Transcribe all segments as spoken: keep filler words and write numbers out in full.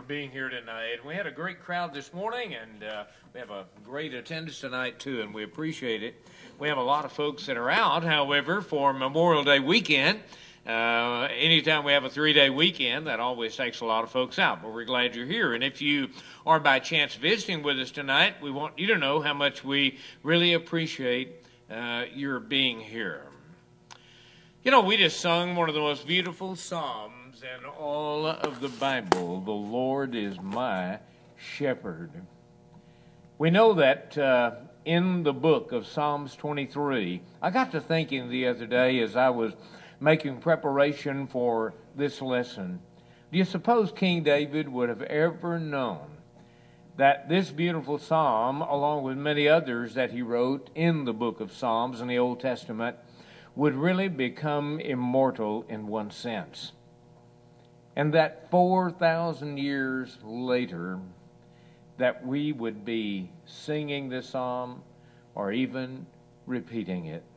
being here tonight. We had a great crowd this morning, and uh, we have a great attendance tonight, too, and we appreciate it. We have a lot of folks that are out, however, for Memorial Day weekend. Uh, anytime we have a three-day weekend, that always takes a lot of folks out, but we're glad you're here. And if you are by chance visiting with us tonight, we want you to know how much we really appreciate uh, your being here. You know, we just sung one of the most beautiful psalms in all of the Bible. The Lord is my shepherd. We know that uh, in the book of Psalms twenty-three, I got to thinking the other day as I was making preparation for this lesson. Do you suppose King David would have ever known that this beautiful psalm, along with many others that he wrote in the book of Psalms in the Old Testament, would really become immortal in one sense? And that four thousand years later, that we would be singing this psalm or even repeating it.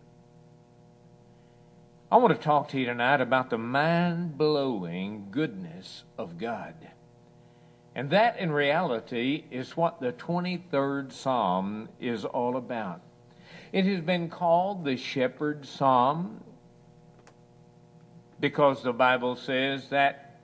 I want to talk to you tonight about the mind-blowing goodness of God. And that, in reality, is what the twenty-third Psalm is all about. It has been called the Shepherd's Psalm because the Bible says that,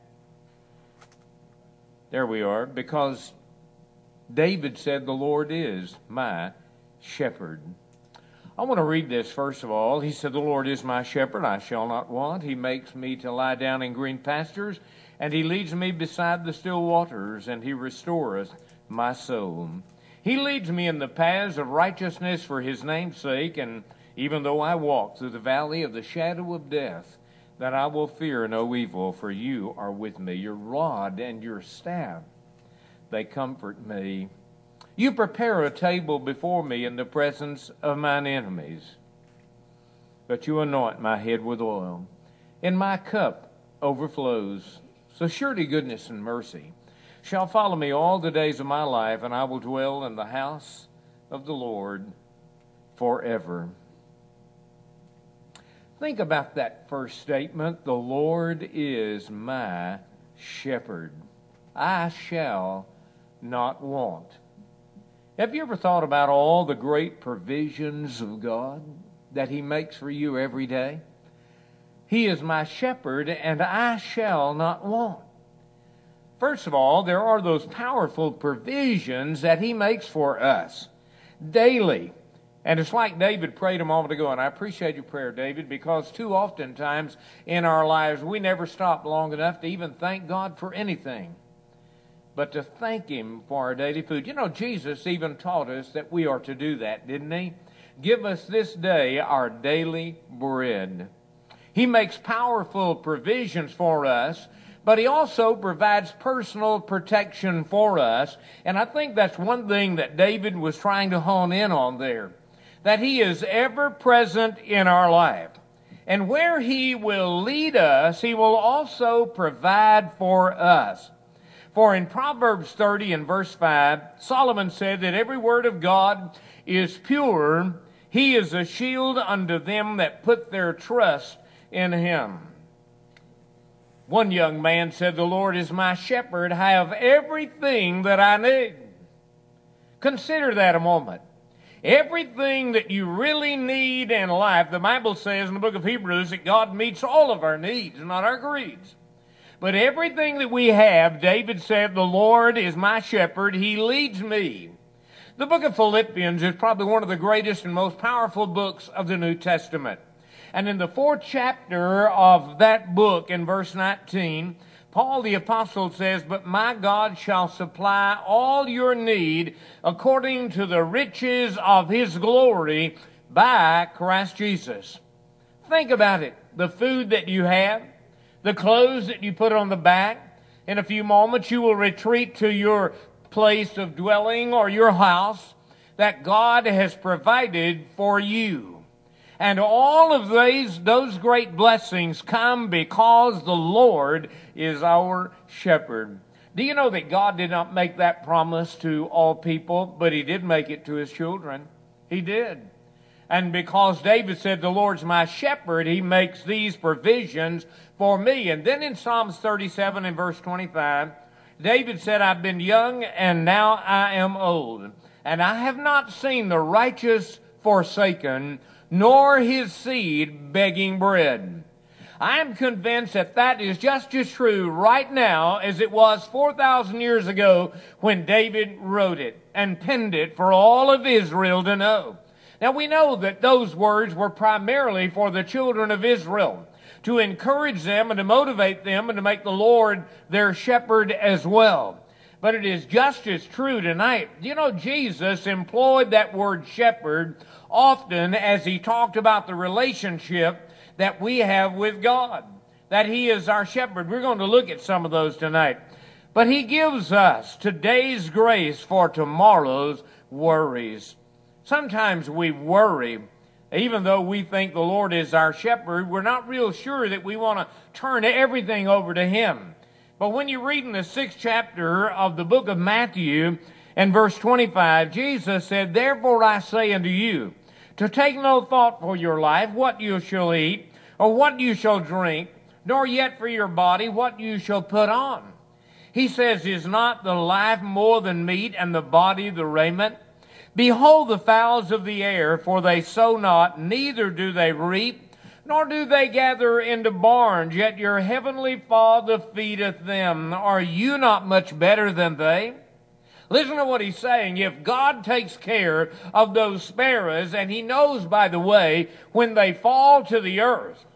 there we are, because David said, the Lord is my shepherd. I want to read this first of all. He said, the Lord is my shepherd, I shall not want. He makes me to lie down in green pastures, and he leads me beside the still waters, and he restoreth my soul. He leads me in the paths of righteousness for his name's sake, and even though I walk through the valley of the shadow of death, that I will fear no evil, for you are with me. Your rod and your staff, they comfort me. You prepare a table before me in the presence of mine enemies. But you anoint my head with oil, and my cup overflows. So surely goodness and mercy shall follow me all the days of my life, and I will dwell in the house of the Lord forever. Think about that first statement. The Lord is my shepherd. I shall not want. Have you ever thought about all the great provisions of God that he makes for you every day? He is my shepherd, and I shall not want. First of all, there are those powerful provisions that he makes for us daily. And it's like David prayed a moment ago, and I appreciate your prayer, David, because too often times in our lives we never stop long enough to even thank God for anything, but to thank him for our daily food. You know, Jesus even taught us that we are to do that, didn't he? Give us this day our daily bread. He makes powerful provisions for us, but he also provides personal protection for us. And I think that's one thing that David was trying to hone in on there, that he is ever present in our life. And where he will lead us, he will also provide for us. For in Proverbs thirty and verse five, Solomon said that every word of God is pure. He is a shield unto them that put their trust in him. One young man said, the Lord is my shepherd. I have everything that I need. Consider that a moment. Everything that you really need in life, the Bible says in the book of Hebrews that God meets all of our needs, not our greeds. But everything that we have, David said, the Lord is my shepherd. He leads me. The book of Philippians is probably one of the greatest and most powerful books of the New Testament. And in the fourth chapter of that book, in verse nineteen, Paul the apostle says, but my God shall supply all your need according to the riches of his glory by Christ Jesus. Think about it. The food that you have, the clothes that you put on the back. In a few moments you will retreat to your place of dwelling or your house that God has provided for you. And all of these, those great blessings come because the Lord is our shepherd. Do you know that God did not make that promise to all people, but he did make it to his children? He did. And because David said, the Lord's my shepherd, he makes these provisions for me. And then in Psalms thirty-seven and verse twenty-five, David said, I've been young and now I am old, and I have not seen the righteous forsaken, nor his seed begging bread. I am convinced that that is just as true right now as it was four thousand years ago when David wrote it and penned it for all of Israel to know. Now we know that those words were primarily for the children of Israel, to encourage them and to motivate them and to make the Lord their shepherd as well. But it is just as true tonight. You know, Jesus employed that word shepherd often as he talked about the relationship that we have with God, that he is our shepherd. We're going to look at some of those tonight. But he gives us today's grace for tomorrow's worries. Sometimes we worry. Even though we think the Lord is our shepherd, we're not real sure that we want to turn everything over to him. But when you read in the sixth chapter of the book of Matthew and verse twenty-five, Jesus said, Therefore I say unto you, to take no thought for your life, what you shall eat, or what you shall drink, nor yet for your body, what you shall put on. He says, Is not the life more than meat, and the body the raiment? Behold the fowls of the air, for they sow not, neither do they reap, nor do they gather into barns, yet your heavenly Father feedeth them. Are you not much better than they? Listen to what he's saying. If God takes care of those sparrows, and he knows, by the way, when they fall to the earth,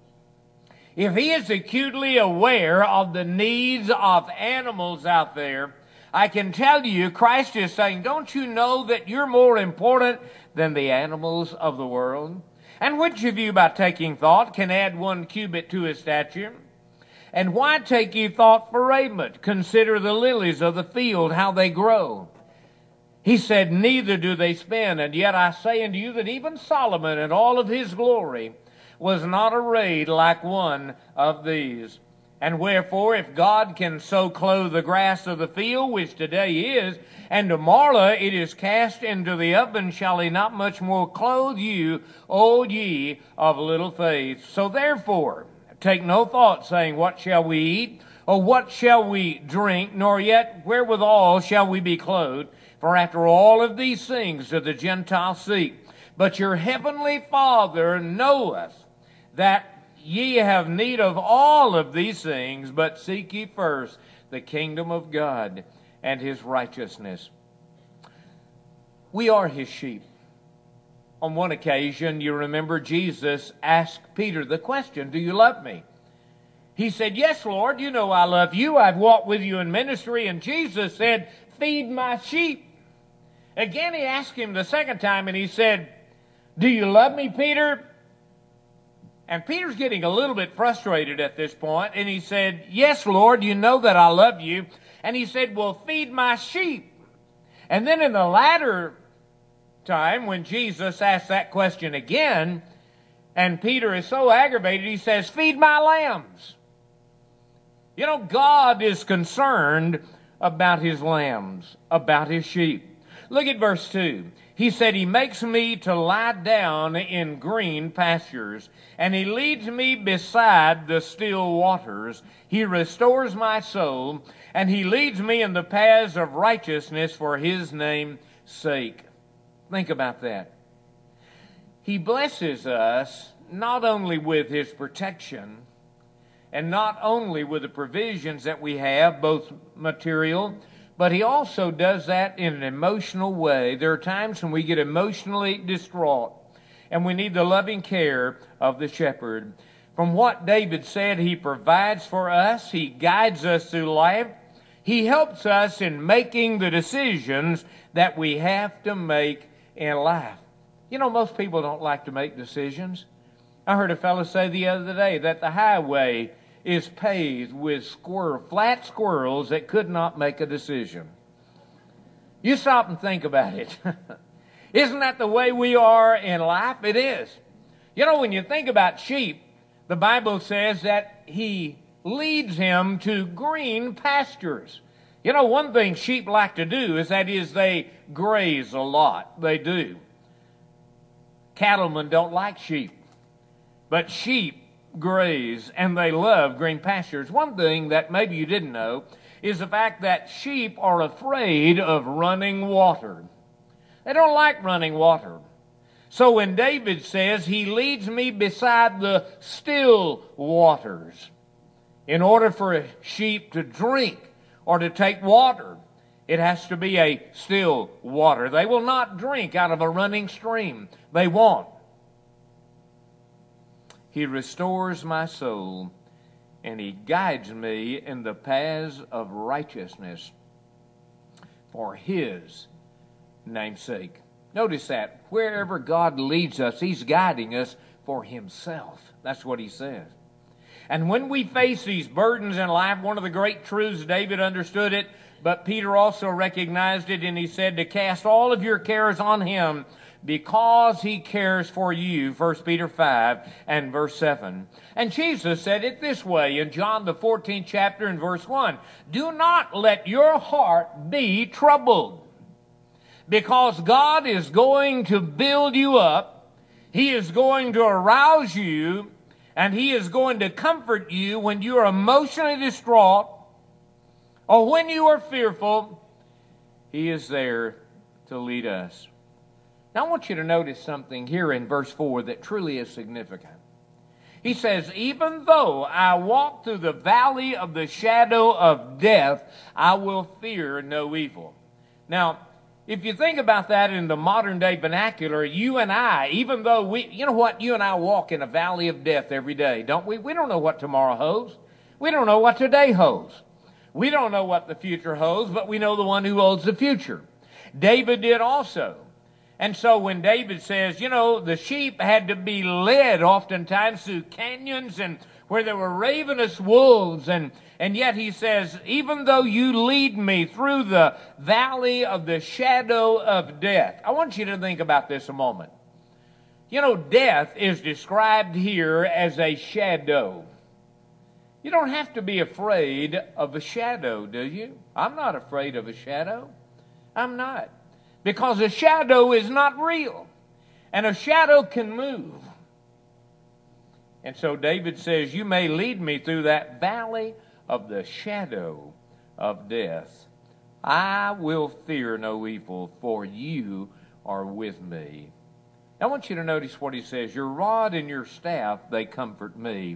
if he is acutely aware of the needs of animals out there, I can tell you, Christ is saying, don't you know that you're more important than the animals of the world? And which of you, by taking thought, can add one cubit to his stature? And why take ye thought for raiment? Consider the lilies of the field, how they grow. He said, Neither do they spin. And yet I say unto you that even Solomon in all of his glory was not arrayed like one of these. And wherefore, if God can so clothe the grass of the field, which today is, and tomorrow it is cast into the oven, shall he not much more clothe you, O ye of little faith? So therefore, take no thought, saying, What shall we eat? Or what shall we drink? Nor yet wherewithal shall we be clothed? For after all of these things do the Gentiles seek. But your heavenly Father knoweth that ye have need of all of these things, but seek ye first the kingdom of God and his righteousness. We are his sheep. On one occasion, you remember Jesus asked Peter the question, Do you love me? He said, Yes, Lord, you know I love you. I've walked with you in ministry. And Jesus said, Feed my sheep. Again, he asked him the second time, and he said, Do you love me, Peter? And Peter's getting a little bit frustrated at this point, and he said, Yes, Lord, you know that I love you. And he said, Well, feed my sheep. And then in the latter time, when Jesus asked that question again, and Peter is so aggravated, he says, Feed my lambs. You know, God is concerned about his lambs, about his sheep. Look at verse two. He said, He makes me to lie down in green pastures, and he leads me beside the still waters. He restores my soul, and he leads me in the paths of righteousness for his name's sake. Think about that. He blesses us not only with his protection, and not only with the provisions that we have, both material, but he also does that in an emotional way. There are times when we get emotionally distraught, and we need the loving care of the shepherd. From what David said, he provides for us. He guides us through life. He helps us in making the decisions that we have to make in life. You know, most people don't like to make decisions. I heard a fellow say the other day that the highway is paved with squirrel, flat squirrels that could not make a decision. You stop and think about it. Isn't that the way we are in life? It is. You know, when you think about sheep, the Bible says that he leads him to green pastures. You know, one thing sheep like to do is that is they graze a lot. They do. Cattlemen don't like sheep, but sheep graze, and they love green pastures. One thing that maybe you didn't know is the fact that sheep are afraid of running water. They don't like running water. So when David says, He leads me beside the still waters, in order for a sheep to drink or to take water, it has to be a still water. They will not drink out of a running stream. They won't. He restores my soul, and He guides me in the paths of righteousness for His name's sake. Notice that wherever God leads us, He's guiding us for Himself. That's what He says. And when we face these burdens in life, one of the great truths, David understood it, but Peter also recognized it, and he said to cast all of your cares on Him because He cares for you, First Peter five and verse seven. And Jesus said it this way in John the fourteenth chapter and verse one, do not let your heart be troubled, because God is going to build you up. He is going to arouse you, and He is going to comfort you when you are emotionally distraught or when you are fearful. He is there to lead us. Now I want you to notice something here in verse four that truly is significant. He says, even though I walk through the valley of the shadow of death, I will fear no evil. Now, if you think about that in the modern day vernacular, you and I, even though we, you know what, you and I walk in a valley of death every day, don't we? We don't know what tomorrow holds. We don't know what today holds. We don't know what the future holds, but we know the one who holds the future. David did also. And so when David says, you know, the sheep had to be led oftentimes through canyons and where there were ravenous wolves, and, and yet he says, even though you lead me through the valley of the shadow of death. I want you to think about this a moment. You know, death is described here as a shadow. You don't have to be afraid of a shadow, do you? I'm not afraid of a shadow. I'm not. Because a shadow is not real. And a shadow can move. And so David says, you may lead me through that valley of the shadow of death. I will fear no evil, for you are with me. I want you to notice what he says. Your rod and your staff, they comfort me.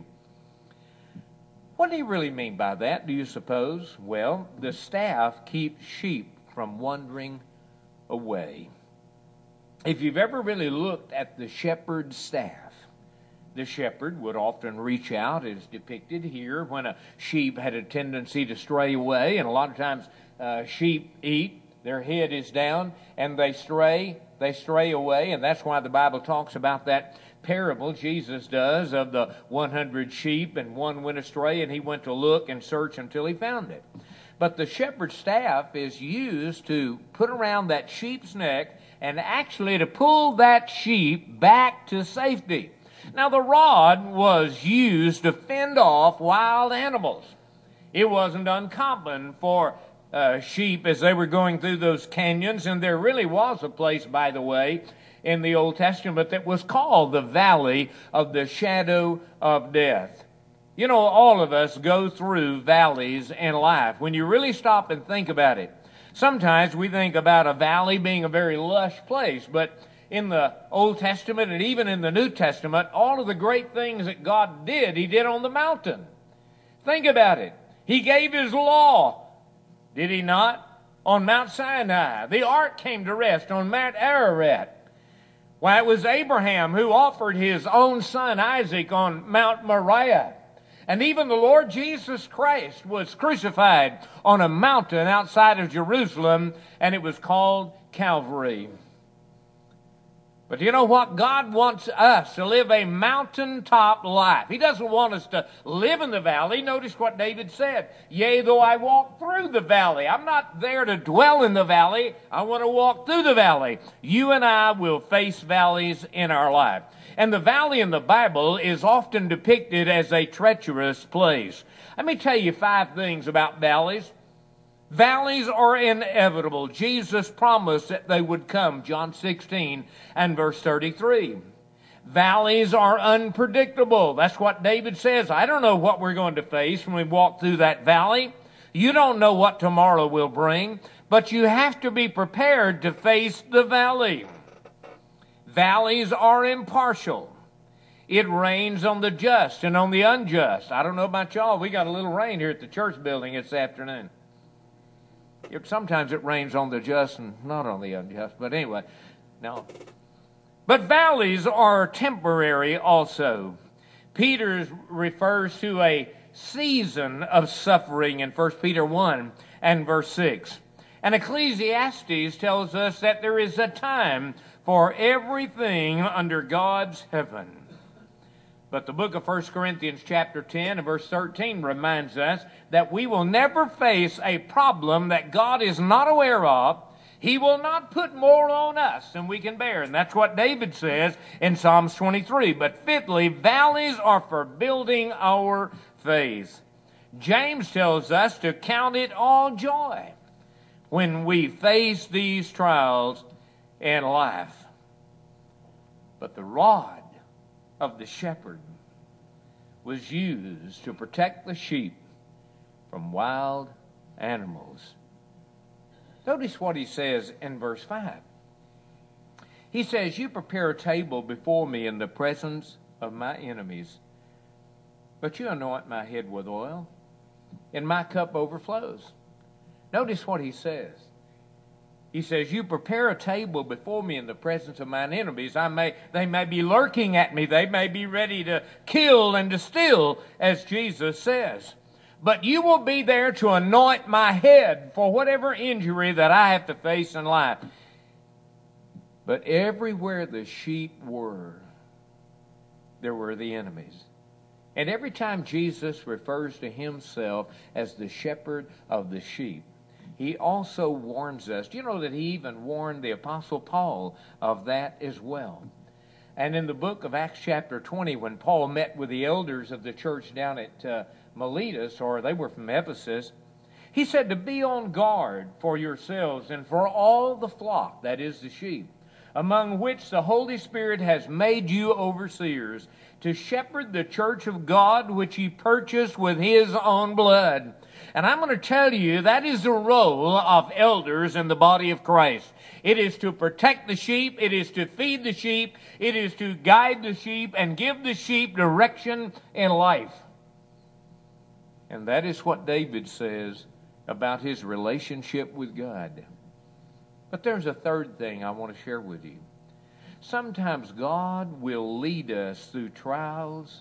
What do you really mean by that, do you suppose? Well, the staff keeps sheep from wandering away. If you've ever really looked at the shepherd's staff, the shepherd would often reach out, as depicted here, when a sheep had a tendency to stray away. And a lot of times uh, sheep eat, their head is down, and they stray, they stray away. And that's why the Bible talks about that parable, Jesus does, of the one hundred sheep, and one went astray, and he went to look and search until he found it. But the shepherd's staff is used to put around that sheep's neck and actually to pull that sheep back to safety. Now, the rod was used to fend off wild animals. It wasn't uncommon for uh, sheep as they were going through those canyons, and there really was a place, by the way, in the Old Testament that was called the Valley of the Shadow of Death. You know, all of us go through valleys in life. When you really stop and think about it, sometimes we think about a valley being a very lush place, but in the Old Testament and even in the New Testament, all of the great things that God did, He did on the mountain. Think about it. He gave His law, did He not? On Mount Sinai. The ark came to rest on Mount Ararat. Why, it was Abraham who offered his own son Isaac on Mount Moriah. And even the Lord Jesus Christ was crucified on a mountain outside of Jerusalem, and it was called Calvary. But you know what? God wants us to live a mountaintop life. He doesn't want us to live in the valley. Notice what David said. Yea, though I walk through the valley. I'm not there to dwell in the valley. I want to walk through the valley. You and I will face valleys in our life. And the valley in the Bible is often depicted as a treacherous place. Let me tell you five things about valleys. Valleys are inevitable. Jesus promised that they would come, John sixteen and verse thirty-three. Valleys are unpredictable. That's what David says. I don't know what we're going to face when we walk through that valley. You don't know what tomorrow will bring, but you have to be prepared to face the valley. Valleys are impartial. It rains on the just and on the unjust. I don't know about y'all. We got a little rain here at the church building this afternoon. It, sometimes it rains on the just and not on the unjust. But anyway, no. But valleys are temporary also. Peter refers to a season of suffering in First Peter one and verse six. And Ecclesiastes tells us that there is a time for everything under God's heaven. But the book of First Corinthians chapter ten and verse thirteen reminds us that we will never face a problem that God is not aware of. He will not put more on us than we can bear. And that's what David says in Psalms twenty-three. But fifthly, valleys are for building our faith. James tells us to count it all joy when we face these trials in life. But the rod of the shepherd was used to protect the sheep from wild animals. Notice what he says in verse five. He says, you prepare a table before me in the presence of my enemies, but you anoint my head with oil, and my cup overflows. Notice what he says. He says, you prepare a table before me in the presence of mine enemies. I may, they may be lurking at me. They may be ready to kill and to steal, as Jesus says. But you will be there to anoint my head for whatever injury that I have to face in life. But everywhere the sheep were, there were the enemies. And every time Jesus refers to himself as the shepherd of the sheep, he also warns us. Do you know that he even warned the Apostle Paul of that as well? And in the book of Acts chapter twenty, when Paul met with the elders of the church down at uh, Miletus, or they were from Ephesus, he said to be on guard for yourselves and for all the flock, that is the sheep, among which the Holy Spirit has made you overseers, to shepherd the church of God which he purchased with his own blood. And I'm going to tell you, that is the role of elders in the body of Christ. It is to protect the sheep. It is to feed the sheep. It is to guide the sheep and give the sheep direction in life. And that is what David says about his relationship with God. But there's a third thing I want to share with you. Sometimes God will lead us through trials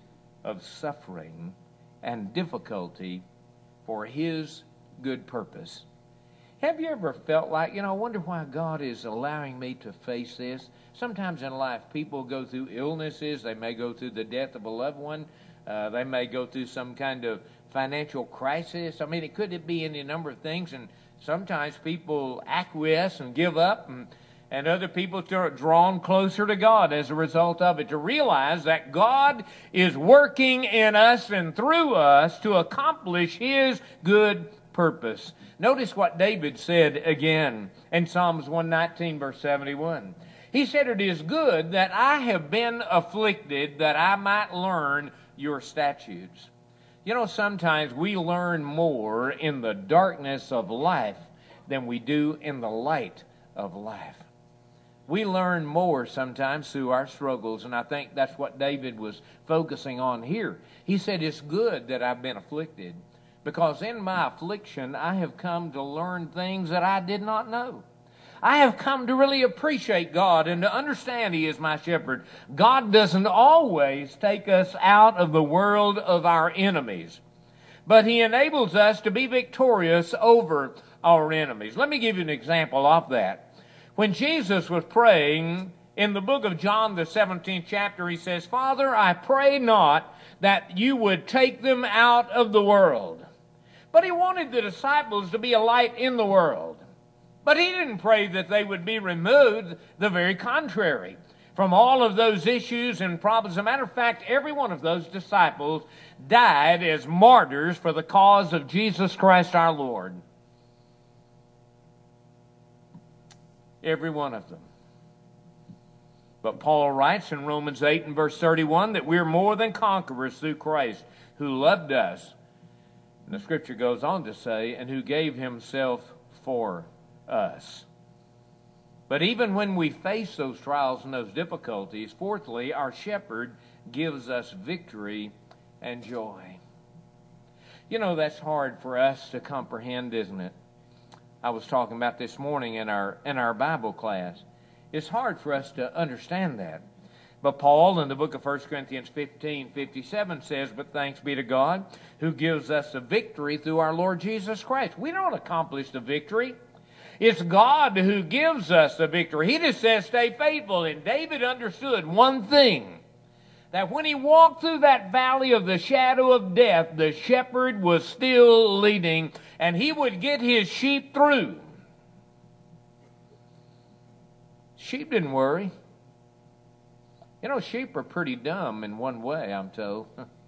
of suffering and difficulty for his good purpose. Have you ever felt like, you know, I wonder why God is allowing me to face this? Sometimes in life, people go through illnesses. They may go through the death of a loved one. Uh, they may go through some kind of financial crisis. I mean, it could be any number of things. And sometimes people acquiesce and give up, and, and other people are drawn closer to God as a result of it, to realize that God is working in us and through us to accomplish his good purpose. Notice what David said again in Psalms one nineteen, verse seventy-one. He said, it is good that I have been afflicted, that I might learn your statutes. You know, sometimes we learn more in the darkness of life than we do in the light of life. We learn more sometimes through our struggles, and I think that's what David was focusing on here. He said, it's good that I've been afflicted, because in my affliction I have come to learn things that I did not know. I have come to really appreciate God and to understand he is my shepherd. God doesn't always take us out of the world of our enemies, but he enables us to be victorious over our enemies. Let me give you an example of that. When Jesus was praying in the book of John, the seventeenth chapter, he says, Father, I pray not that you would take them out of the world. But he wanted the disciples to be a light in the world. But he didn't pray that they would be removed. The very contrary. From all of those issues and problems. As a matter of fact, every one of those disciples died as martyrs for the cause of Jesus Christ our Lord. Every one of them. But Paul writes in Romans eight and verse thirty-one that we're more than conquerors through Christ who loved us. And the scripture goes on to say, and who gave himself for us. But even when we face those trials and those difficulties, fourthly, our shepherd gives us victory and joy. You know, that's hard for us to comprehend, isn't it? I was talking about this morning in our in our Bible class. It's hard for us to understand that. But Paul in the book of First Corinthians fifteen fifty-seven says, but thanks be to God who gives us the victory through our Lord Jesus Christ. We don't accomplish the victory. It's God who gives us the victory. He just says stay faithful. And David understood one thing, that when he walked through that valley of the shadow of death, the shepherd was still leading, and he would get his sheep through. Sheep didn't worry. You know, sheep are pretty dumb in one way, I'm told.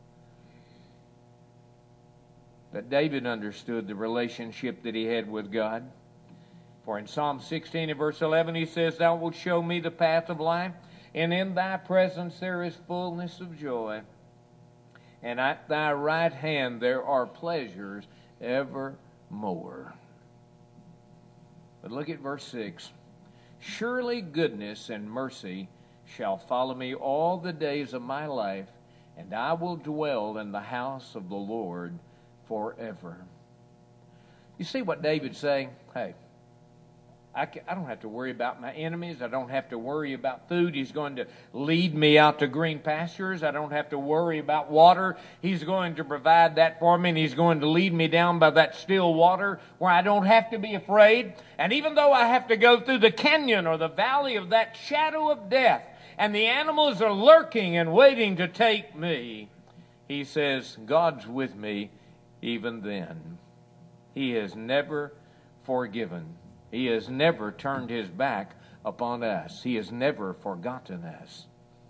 But David understood the relationship that he had with God. For in Psalm sixteen and verse eleven, he says, thou wilt show me the path of life, and in thy presence there is fullness of joy. And at thy right hand there are pleasures evermore. But look at verse six. Surely goodness and mercy shall follow me all the days of my life, and I will dwell in the house of the Lord forever. You see what David's saying? Hey, I, can, I don't have to worry about my enemies. I don't have to worry about food. He's going to lead me out to green pastures. I don't have to worry about water. He's going to provide that for me, and He's going to lead me down by that still water where I don't have to be afraid. And even though I have to go through the canyon or the valley of that shadow of death, and the animals are lurking and waiting to take me, he says, God's with me even then. He has never forgiven. He has never turned His back upon us. He has never forgotten us.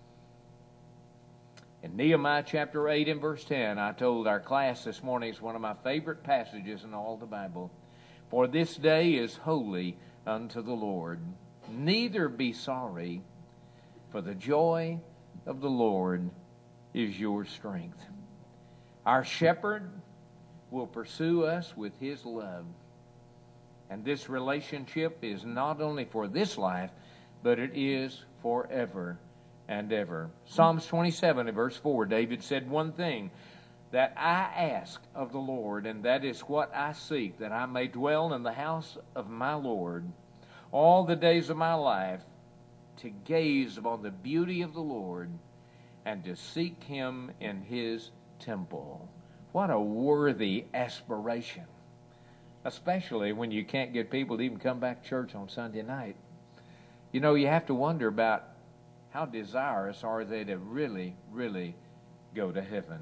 In Nehemiah chapter eight and verse ten, I told our class this morning, it's one of my favorite passages in all the Bible. For this day is holy unto the Lord. Neither be sorry, for the joy of the Lord is your strength. Our shepherd will pursue us with His love. And this relationship is not only for this life, but it is forever and ever. Psalms twenty-seven and verse four, David said one thing, that I ask of the Lord, and that is what I seek, that I may dwell in the house of my Lord all the days of my life, to gaze upon the beauty of the Lord and to seek Him in His temple. What a worthy aspiration. Especially when you can't get people to even come back to church on Sunday night. You know, you have to wonder about how desirous are they to really, really go to heaven.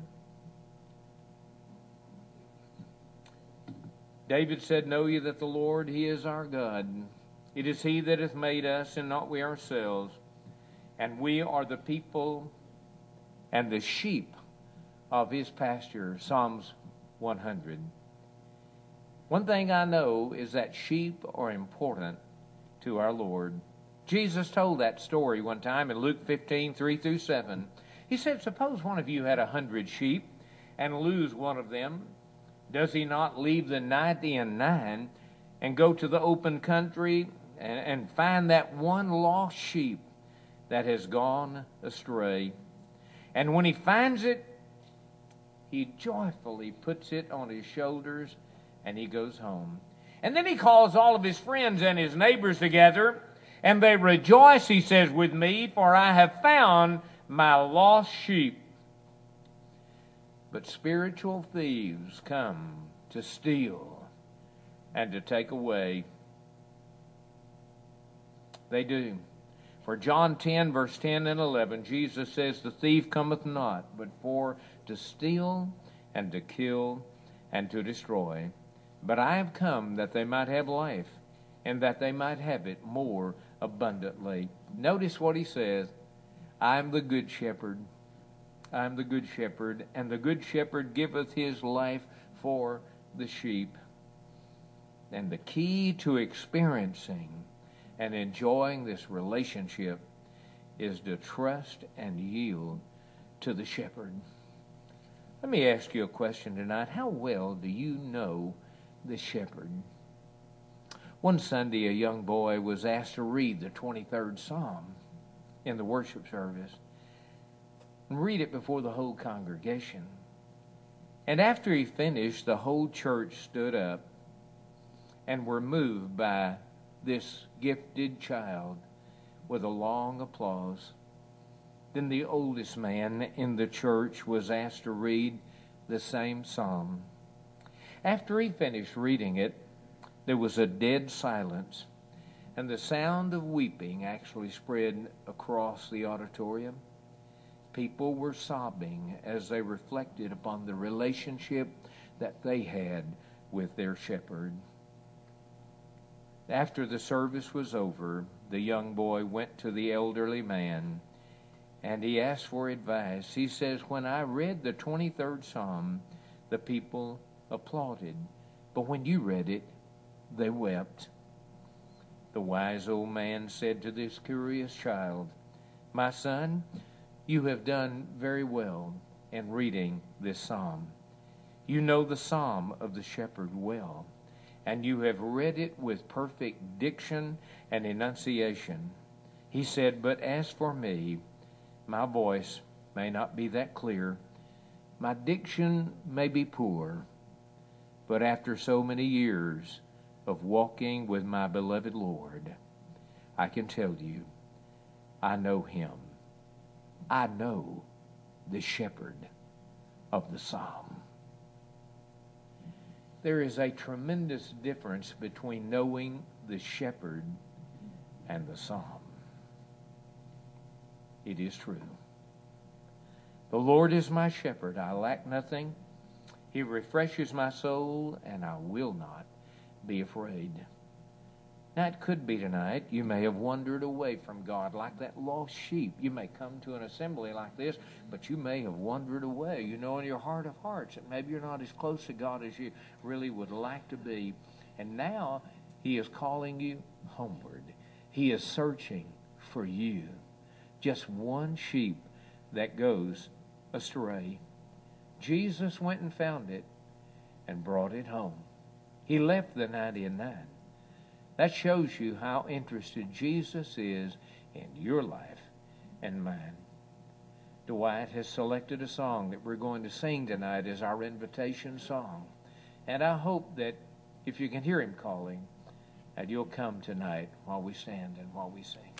David said, know ye that the Lord, He is our God. It is He that hath made us, and not we ourselves. And we are the people and the sheep of His pasture. Psalms one hundred. One thing I know is that sheep are important to our Lord. Jesus told that story one time in Luke fifteen, three through seven. He said, suppose one of you had a hundred sheep and lose one of them. Does he not leave the ninety and nine and go to the open country and, and find that one lost sheep that has gone astray? And when he finds it, he joyfully puts it on his shoulders and he goes home. And then he calls all of his friends and his neighbors together, and they rejoice, he says, with me, for I have found my lost sheep. But spiritual thieves come to steal and to take away. They do. For John ten, verse ten and eleven, Jesus says, the thief cometh not, but for to steal and to kill and to destroy. But I have come that they might have life, and that they might have it more abundantly. Notice what he says. I am the good shepherd. I am the good shepherd, and the good shepherd giveth his life for the sheep. And the key to experiencing and enjoying this relationship is to trust and yield to the shepherd. Let me ask you a question tonight. How well do you know the shepherd? One Sunday, a young boy was asked to read the twenty-third Psalm in the worship service and read it before the whole congregation. And after he finished, the whole church stood up and were moved by this gifted child with a long applause. Then the oldest man in the church was asked to read the same psalm. After he finished reading it, there was a dead silence, and the sound of weeping actually spread across the auditorium. People were sobbing as they reflected upon the relationship that they had with their shepherd. After the service was over, the young boy went to the elderly man and he asked for advice. He says, "When I read the twenty-third Psalm, the people applauded, but when you read it, they wept." The wise old man said to this curious child, "My son, you have done very well in reading this psalm. You know the psalm of the shepherd well, and you have read it with perfect diction and enunciation." He said, "But as for me, my voice may not be that clear, my diction may be poor, but after so many years of walking with my beloved Lord, I can tell you, I know him. I know the shepherd of the psalm." There is a tremendous difference between knowing the shepherd and the psalm. It is true. The Lord is my shepherd, I lack nothing. He refreshes my soul, and I will not be afraid. Now, it could be tonight you may have wandered away from God like that lost sheep. You may come to an assembly like this, but you may have wandered away. You know in your heart of hearts that maybe you're not as close to God as you really would like to be. And now he is calling you homeward. He is searching for you. Just one sheep that goes astray. Jesus went and found it and brought it home. He left the ninety-nine. That shows you how interested Jesus is in your life and mine. Dwight has selected a song that we're going to sing tonight as our invitation song. And I hope that if you can hear him calling, that you'll come tonight while we stand and while we sing.